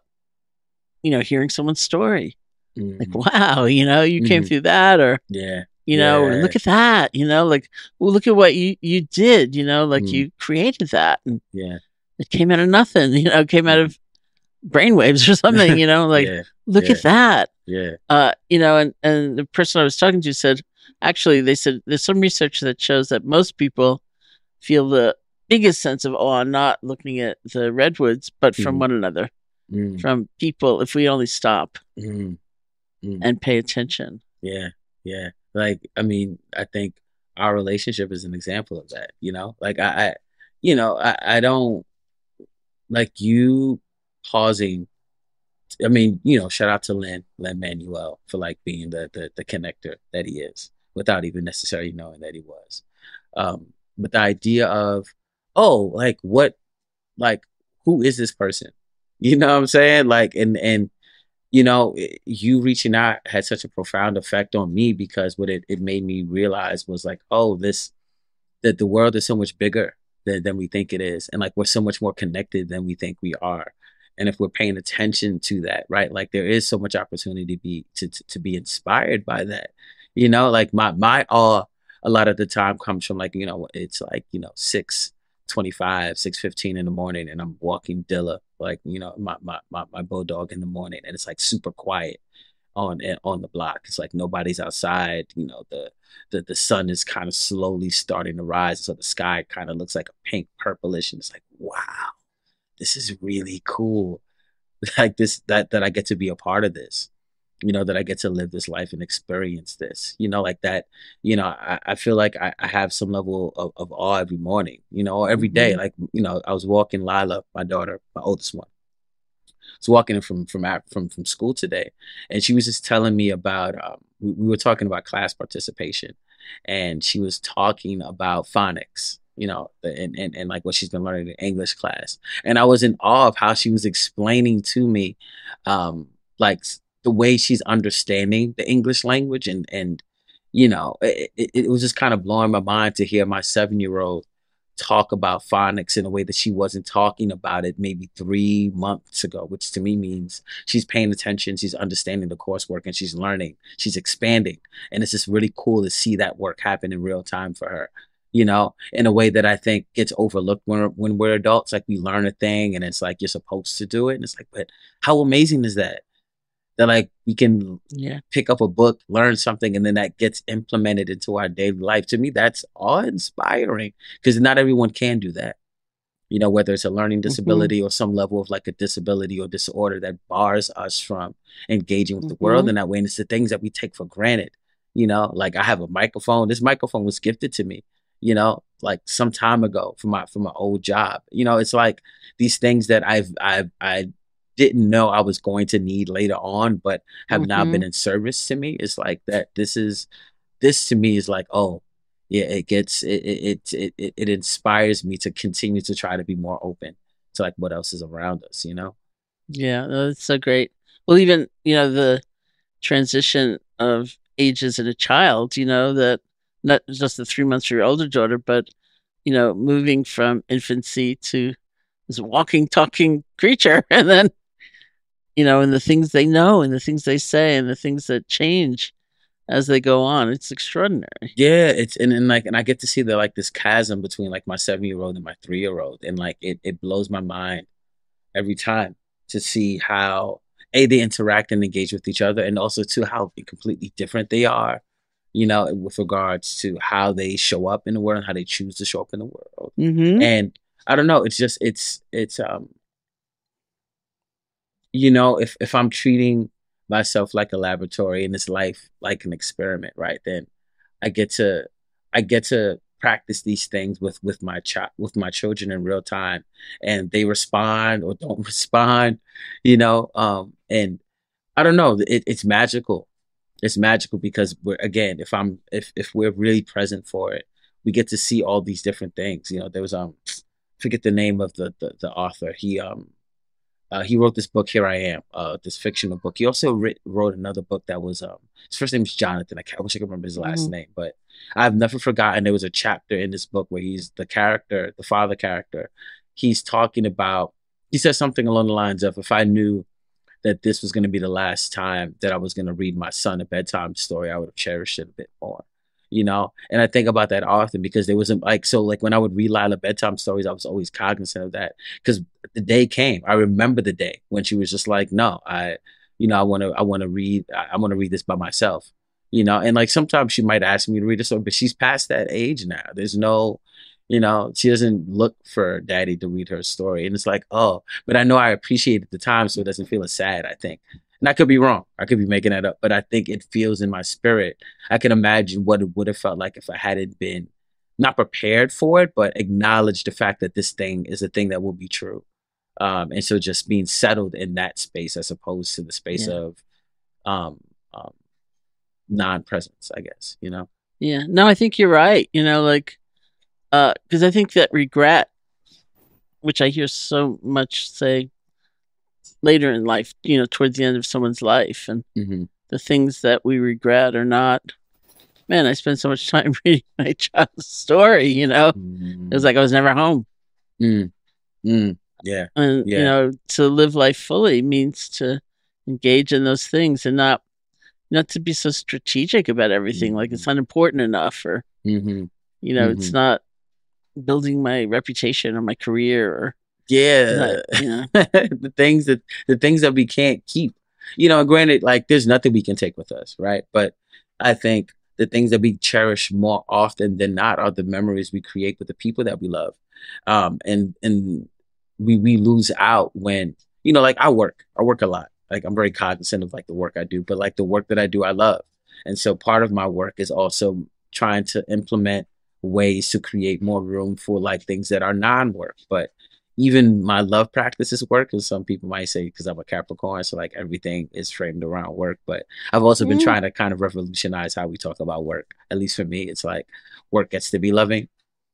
you know, hearing someone's story. Mm-hmm. Like, wow, you know, you mm-hmm. came through that, or, yeah, you know, yeah. look at that, you know, like, well, look at what you, you did, you know, like mm-hmm. you created that. And yeah, it came out of nothing, you know, it came out of brainwaves or something, you know, like, yeah. look yeah. at that. Yeah. Uh, you know, and, and the person I was talking to said, actually, they said there's some research that shows that most people feel the biggest sense of awe not looking at the redwoods, but from mm. one another, mm. from people, if we only stop mm. Mm. and pay attention. Yeah, yeah. Like, I mean, I think our relationship is an example of that, you know? Like, I, I you know, I, I don't, like, you pausing, I mean, you know, shout out to Lin, Lin Manuel for, like, being the, the, the connector that he is, without even necessarily knowing that he was. Um, but the idea of, oh, like, what, like, who is this person? You know what I'm saying? Like, and, and, you know, you reaching out had such a profound effect on me because what it, it made me realize was like, oh, this, that the world is so much bigger than, than we think it is. And like, we're so much more connected than we think we are. And if we're paying attention to that, right, like there is so much opportunity to be, to, to, to be inspired by that. You know, like my, my awe a lot of the time comes from like, you know, it's like, you know, six twenty-five, six fifteen in the morning and I'm walking Dilla, like, you know, my, my, my, my bulldog in the morning, and it's like super quiet on, on the block. It's like nobody's outside, you know, the, the, the sun is kind of slowly starting to rise. So the sky kind of looks like a pink purplish, and it's like, wow, this is really cool. Like this, that, that I get to be a part of this. You know, that I get to live this life and experience this, you know, like that, you know, I, I feel like I, I have some level of, of awe every morning, you know, or every day. Mm-hmm. Like, you know, I was walking Lila, my daughter, my oldest one. I was walking from, from, from, from school today, and she was just telling me about, um, we, we were talking about class participation, and she was talking about phonics, you know, and, and, and like what she's been learning in English class. And I was in awe of how she was explaining to me, um, like, the way she's understanding the English language. And, and you know, it, it, it was just kind of blowing my mind to hear my seven-year-old talk about phonics in a way that she wasn't talking about it maybe three months ago, which to me means she's paying attention, she's understanding the coursework, and she's learning, she's expanding. And it's just really cool to see that work happen in real time for her, you know, in a way that I think gets overlooked when, when we're adults. Like we learn a thing and it's like, you're supposed to do it. And it's like, but how amazing is that? That like we can yeah. pick up a book, learn something, and then that gets implemented into our daily life. To me, that's awe-inspiring because not everyone can do that. You know, whether it's a learning disability mm-hmm. or some level of like a disability or disorder that bars us from engaging with mm-hmm. the world in that way. And it's the things that we take for granted. You know, like I have a microphone. This microphone was gifted to me, you know, like some time ago from my from my old job. You know, it's like these things that I've I've I didn't know I was going to need later on, but have mm-hmm. now been in service to me. It's like that. This is, this to me is like, oh yeah, it gets, it, it, it, it, it inspires me to continue to try to be more open to like what else is around us, you know? Yeah, that's so great. Well, even, you know, the transition of ages in a child, you know, that not just the three months for your older daughter, but, you know, moving from infancy to this walking, talking creature. And then, you know, and the things they know and the things they say and the things that change as they go on. It's extraordinary. Yeah, it's and, and like and I get to see the like this chasm between like my seven year old and my three year old, and like it it blows my mind every time to see how a they interact and engage with each other, and also to how completely different they are, you know, with regards to how they show up in the world and how they choose to show up in the world. Mm-hmm. And I don't know, it's just it's it's um you know, if if I'm treating myself like a laboratory and this life like an experiment, right? Then I get to I get to practice these things with with my child with my children in real time, and they respond or don't respond, you know. Um, and I don't know, it, it's magical. It's magical because we're again, if I'm if if we're really present for it, we get to see all these different things. You know, there was um, forget the name of the the, the author. He um. Uh, he wrote this book, Here I Am, uh, this fictional book. He also writ- wrote another book that was, um, his first name is Jonathan. I, I wish I could remember his last Mhm. name, but I've never forgotten there was a chapter in this book where he's the character, the father character. He's talking about, he says something along the lines of, if I knew that this was going to be the last time that I was going to read my son a bedtime story, I would have cherished it a bit more, you know? And I think about that often because there wasn't like, so like when I would read Lila bedtime stories, I was always cognizant of that because the day came. I remember the day when she was just like, no, I, you know, I want to, I want to read, I, I want to read this by myself, you know? And like, sometimes she might ask me to read a story, but she's past that age now. There's no, you know, she doesn't look for daddy to read her story. And it's like, oh, but I know I appreciate it at the time, so it doesn't feel as sad, I think. And I could be wrong. I could be making that up, but I think it feels in my spirit. I can imagine what it would have felt like if I hadn't been not prepared for it, but acknowledged the fact that this thing is a thing that will be true. Um, and so just being settled in that space as opposed to the space Yeah. of um, um, non-presence, I guess, you know? Yeah. No, I think you're right. You know, like, uh, because I think that regret, which I hear so much say later in life, you know, towards the end of someone's life, and Mm-hmm. the things that we regret are not, man, I spent so much time reading my child's story, you know, it was like I was never home. Mm. Mm. Yeah. And, Yeah. you know, to live life fully means to engage in those things and not, not to be so strategic about everything. Like it's not important enough, or, Mm-hmm. you know, it's Mhm. not building my reputation or my career, or, Yeah. not, you know, the things that the things that we can't keep. You know, granted, like there's nothing we can take with us, right? But I think the things that we cherish more often than not are the memories we create with the people that we love. Um, and and we we lose out when, you know, like I work. I work a lot. Like I'm very cognizant of like the work I do, but like the work that I do, I love. And so part of my work is also trying to implement ways to create more room for like things that are non-work. But even my love practices work, because some people might say because I'm a Capricorn, so like everything is framed around work. But I've also been Mm. trying to kind of revolutionize how we talk about work. At least for me, it's like work gets to be loving.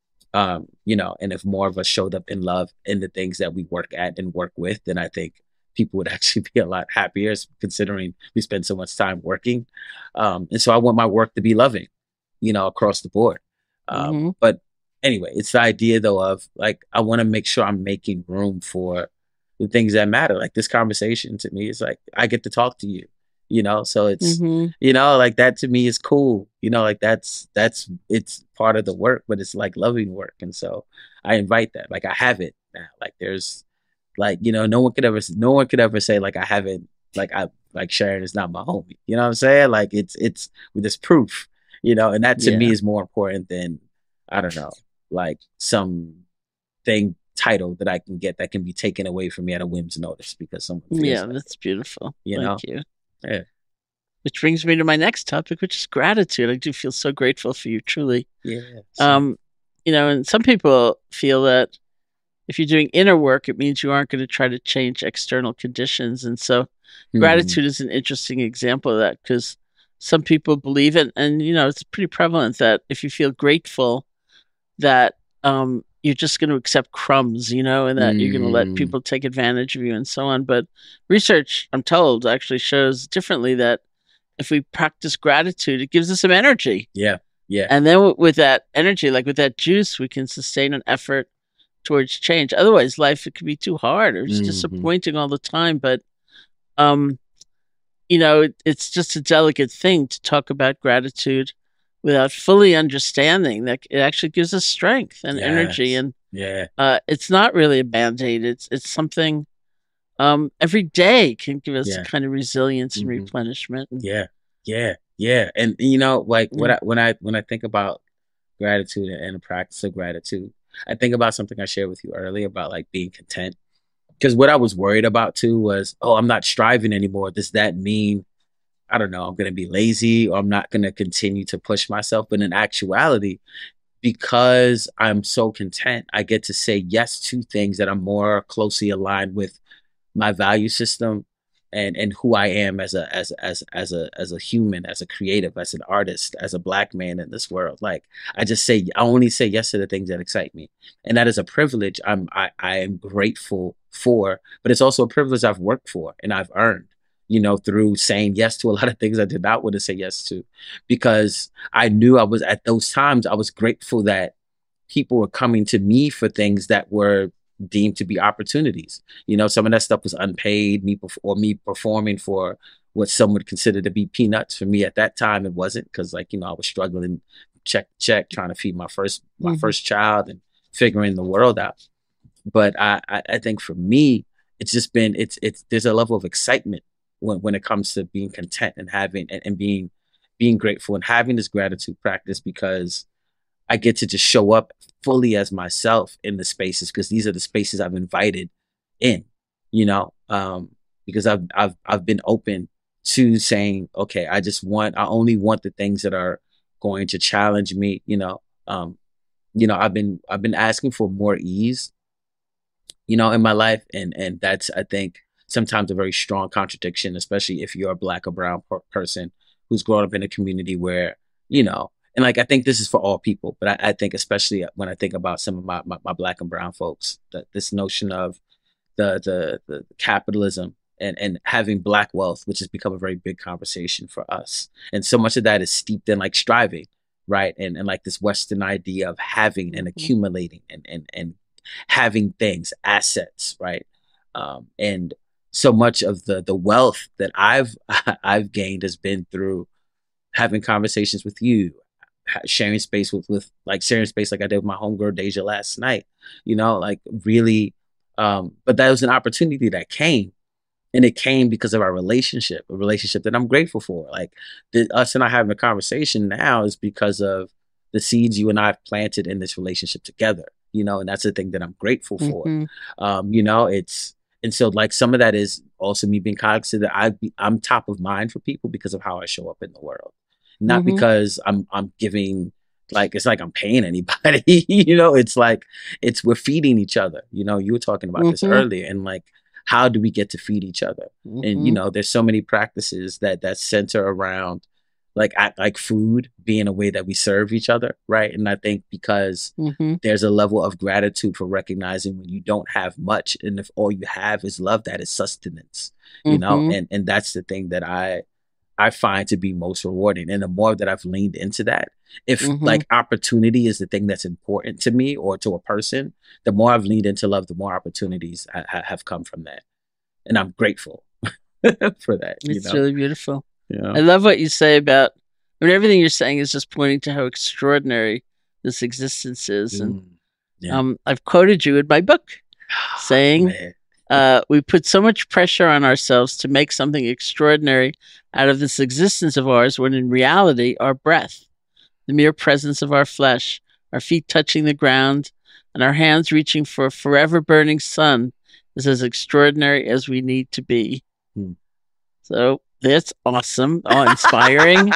Um, you know, and if more of us showed up in love in the things that we work at and work with, then I think people would actually be a lot happier, considering we spend so much time working. Um, and so I want my work to be loving, you know, across the board. Um, Mhm. But anyway, it's the idea though of like, I want to make sure I'm making room for the things that matter. Like this conversation to me is like, I get to talk to you, you know? So it's, Mhm. you know, like that to me is cool. You know, like that's, that's, it's part of the work, but it's like loving work. And so I invite that, like I have it now. Like there's like, you know, no one could ever, no one could ever say like, I haven't, like I, like Sharon is not my homie. You know what I'm saying? Like it's, it's with this proof, you know, and that to me Yeah. is more important than, I don't know, like some thing title that I can get that can be taken away from me at a whim's notice because someone feels Yeah, like that's beautiful. You Thank know? you. Yeah. Which brings me to my next topic, which is gratitude. I do feel so grateful for you, truly. Yeah. Um, you know, and some people feel that if you're doing inner work, it means you aren't going to try to change external conditions. And so Mhm. gratitude is an interesting example of that, because some people believe it, and, you know, it's pretty prevalent that if you feel grateful, that um, you're just going to accept crumbs, you know, and that you're going to let Mm. people take advantage of you and so on. But research, I'm told, actually shows differently, that if we practice gratitude, it gives us some energy. Yeah. Yeah. And then w- with that energy, like with that juice, we can sustain an effort towards change. Otherwise, life, it can be too hard or it's Mm-hmm. disappointing all the time. But, um, you know, it, it's just a delicate thing to talk about gratitude without fully understanding that it actually gives us strength and Yes. energy. And Yeah. uh, it's not really a Band-Aid. It's, it's something um, every day can give us Yeah. a kind of resilience and Mhm. replenishment. And, Yeah. Yeah. Yeah. And you know, like what Yeah. I, when I when I think about gratitude and the practice of gratitude, I think about something I shared with you earlier about like being content. Because what I was worried about too was, oh, I'm not striving anymore. Does that mean, I don't know, I'm going to be lazy or I'm not going to continue to push myself? But in actuality, because I'm so content, I get to say yes to things that are more closely aligned with my value system and and who I am as a as as as a as a human, as a creative, as an artist, as a black man in this world. Like I just say, I only say yes to the things that excite me, and that is a privilege. I'm I I am grateful for, but it's also a privilege I've worked for and I've earned. You know, through saying yes to a lot of things I did not want to say yes to, because I knew I was at those times. I was grateful that people were coming to me for things that were deemed to be opportunities. You know, some of that stuff was unpaid, me perf- or me performing for what some would consider to be peanuts. For me at that time, it wasn't, because like, you know, I was struggling check to check, trying to feed my first my Mhm. first child and figuring the world out. But I, I I think for me, it's just been it's it's there's a level of excitement when when it comes to being content and having and, and being being grateful and having this gratitude practice, because I get to just show up fully as myself in the spaces, because these are the spaces I've invited in, you know, um, because I've, I've, I've been open to saying, okay, I just want, I only want the things that are going to challenge me, you know, um, you know, I've been, I've been asking for more ease, you know, in my life. And, and that's, I think, sometimes a very strong contradiction, especially if you're a black or brown per- person who's grown up in a community where, you know, and like, I think this is for all people, but I, I think especially when I think about some of my, my, my black and brown folks, that this notion of the, the, the capitalism and, and having black wealth, which has become a very big conversation for us. And so much of that is steeped in like striving, right? And, and like this Western idea of having and accumulating and, and, and having things, assets, right? Um, and so much of the, the wealth that I've, I've gained has been through having conversations with you, sharing space with, with like sharing space like I did with my homegirl Deja last night, you know, like really, um, but that was an opportunity that came, and it came because of our relationship, a relationship that I'm grateful for. Like the, us and I having a conversation now is because of the seeds you and I have planted in this relationship together, you know, and that's the thing that I'm grateful for. Mhm. Um, you know, it's, and so like some of that is also me being cognizant that I, I'm top of mind for people because of how I show up in the world. Not Mhm. because I'm I'm giving, like, it's like I'm paying anybody, you know, it's like, it's, we're feeding each other. You know, you were talking about this Mhm. earlier, and like, how do we get to feed each other? And, you Mhm. know, there's so many practices that, that center around like, act like food being a way that we serve each other. Right. And I think because Mhm. there's a level of gratitude for recognizing when you don't have much, and if all you have is love, that is sustenance, you know, Mhm. and, and that's the thing that I, I find to be most rewarding. And the more that I've leaned into that, if Mhm. like opportunity is the thing that's important to me or to a person, the more I've leaned into love, the more opportunities ha- ha- have come from that. And I'm grateful for that. You It's know? really beautiful. Yeah. I love what you say about, I mean, everything you're saying is just pointing to how extraordinary this existence is. And Mm. Yeah. um, I've quoted you in my book saying, Man. uh, we put so much pressure on ourselves to make something extraordinary out of this existence of ours, when in reality, our breath, the mere presence of our flesh, our feet touching the ground, and our hands reaching for a forever burning sun is as extraordinary as we need to be. Hmm. So that's awesome. Oh, inspiring.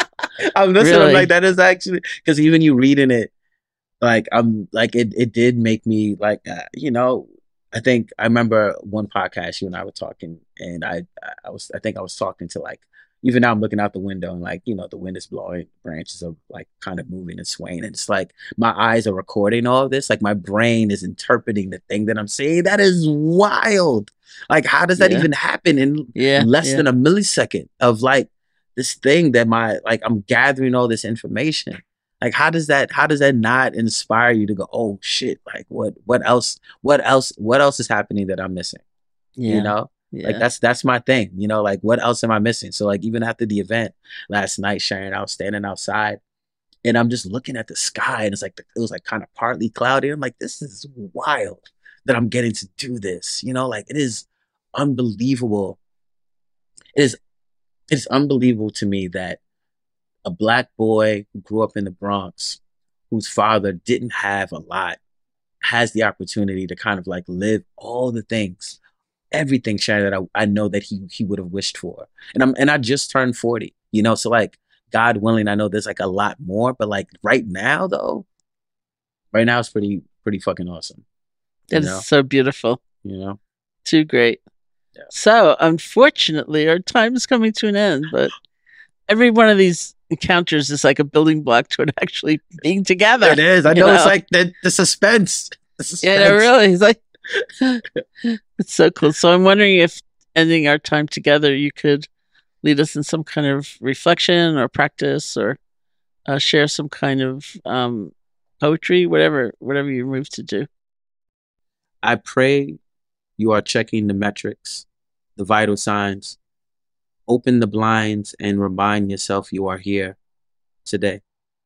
I'm listening. Really? I'm like, that is actually, because even you reading it, like, I'm like, it, it did make me like, uh, you know, I think I remember one podcast you and I were talking, and I, I was, I think I was talking to like, even now I'm looking out the window and like, you know, the wind is blowing, branches are like kind of moving and swaying. And it's like, my eyes are recording all of this. Like my brain is interpreting the thing that I'm saying. That is wild. Like, how does that Yeah. even happen in Yeah. less yeah. than a millisecond of like this thing that my, like, I'm gathering all this information. Like, how does that, how does that not inspire you to go, oh shit, like what, what else, what else, what else is happening that I'm missing? Yeah. You know, Yeah. like that's, that's my thing, you know, like what else am I missing? So like, even after the event last night, Sharon, I was standing outside and I'm just looking at the sky and it's like, the, it was like kind of partly cloudy. I'm like, this is wild that I'm getting to do this, you know, like it is unbelievable. It is, it is unbelievable to me that a Black boy who grew up in the Bronx, whose father didn't have a lot, has the opportunity to kind of like live all the things, everything, Sharon, that I, I know that he he would have wished for. And I'm and I just turned forty, you know, so like God willing, I know there's like a lot more, but like right now though, right now it's pretty pretty fucking awesome. That you is know? so beautiful. You know, Too great. Yeah. So unfortunately, our time is coming to an end, but every one of these encounters is like a building block toward actually being together. it is. I you know, it's like the, the suspense. The suspense. Yeah, no, really. It's like it's so cool. So I'm wondering if ending our time together, you could lead us in some kind of reflection or practice, or uh, share some kind of um, poetry, whatever, whatever you're moved to do. I pray you are checking the metrics, the vital signs. Open the blinds and remind yourself you are here today.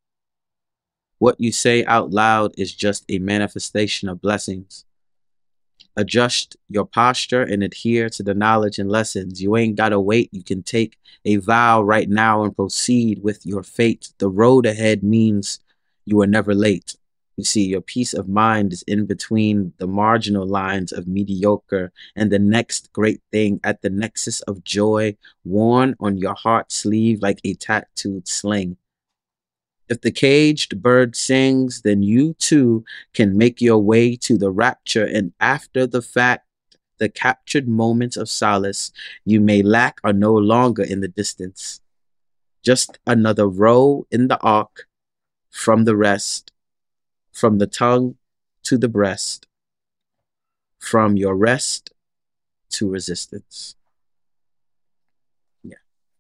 What you say out loud is just a manifestation of blessings. Adjust your posture and adhere to the knowledge and lessons. You ain't gotta wait. You can take a vow right now and proceed with your fate. The road ahead means you are never late. You see, your peace of mind is in between the marginal lines of mediocre and the next great thing at the nexus of joy, worn on your heart sleeve like a tattooed sling. If the caged bird sings, then you too can make your way to the rapture, and after the fact, the captured moments of solace you may lack are no longer in the distance. Just another row in the arc from the rest. From the tongue to the breast, from your rest to resistance. Yeah.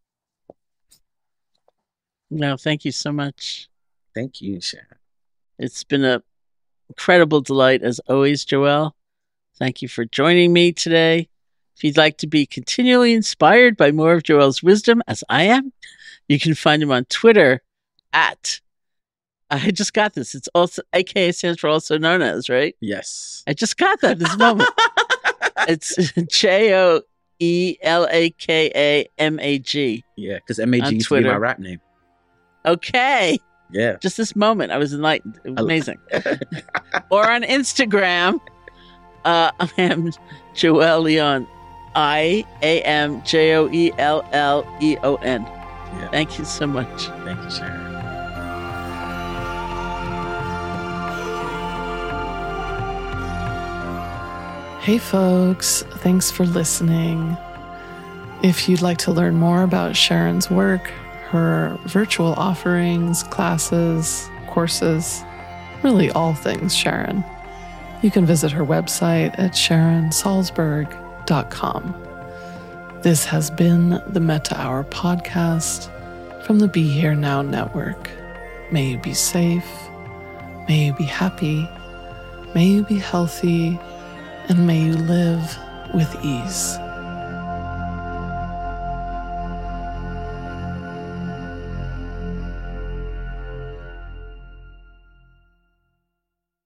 No, thank you so much. Thank you, Sharon. It's been an incredible delight as always, Joelle. Thank you for joining me today. If you'd like to be continually inspired by more of Joelle's wisdom, as I am, you can find him on Twitter at I just got this. It's also, A K A stands for also known as, right? Yes. I just got that this moment. It's J O E L A K A M A G. Yeah, because M A G used to be my rap name. Okay. Yeah. Just this moment, I was enlightened. It was amazing. Or on Instagram, uh, I am Joelle Leon. I A M J O E L L E O N. Yeah. Thank you so much. Thank you, Sharon. Hey folks, thanks for listening. If you'd like to learn more about Sharon's work, her virtual offerings, classes, courses, really all things Sharon, you can visit her website at sharon salzberg dot com. This has been the Metta Hour podcast from the Be Here Now Network. May you be safe, may you be happy, may you be healthy, and may you live with ease.